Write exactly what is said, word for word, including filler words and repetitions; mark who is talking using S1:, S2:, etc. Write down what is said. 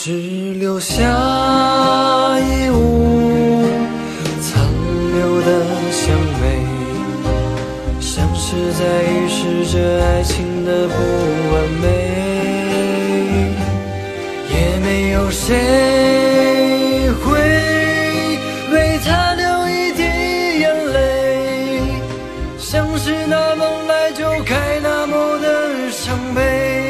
S1: 只留下一屋残留的香味，像是在预示着爱情的不完美，也没有谁会为他流一滴眼泪，像是那梦来就开，那么的伤悲。